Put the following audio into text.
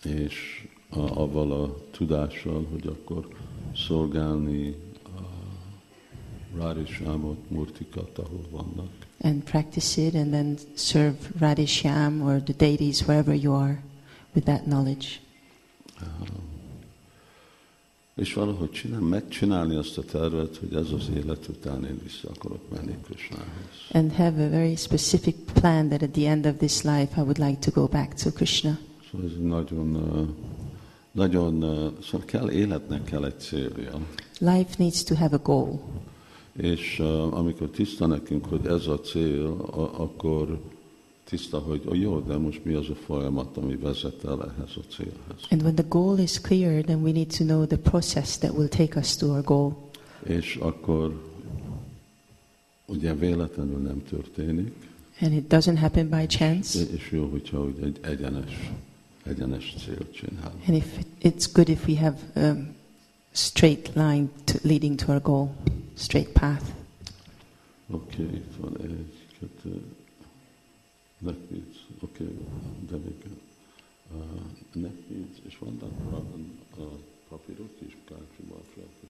és avval a tudással, hogy akkor szolgálni a Radhishyamot, Murtikat, ahol vannak. And practice it and then serve Radhishyam or the deities wherever you are with that knowledge. És valahogy megcsinálni azt a tervet, hogy ez az élet után én vissza akarok menni Krishnához. And have a very specific plan that at the end of this life I would like to go back to Krishna. Szóval ez szóval életnek kell egy célja. Life needs to have a goal. És amikor tiszta nekünk, hogy ez a cél, akkor tiszta, hogy jó, de most mi az a folyamat, ami vezet el ehhez a célhez. And when the goal is clear, then we need to know the process that will take us to our goal. És akkor ugye véletlenül nem történik. And it doesn't happen by chance. És jó, hogyha úgy egy egyenes célt csinál. And it's good if we have a straight line leading to our goal, straight path. Oké, itt van egy, kettő, de még nekvíz, és vannak papírok is, kártyúval fel.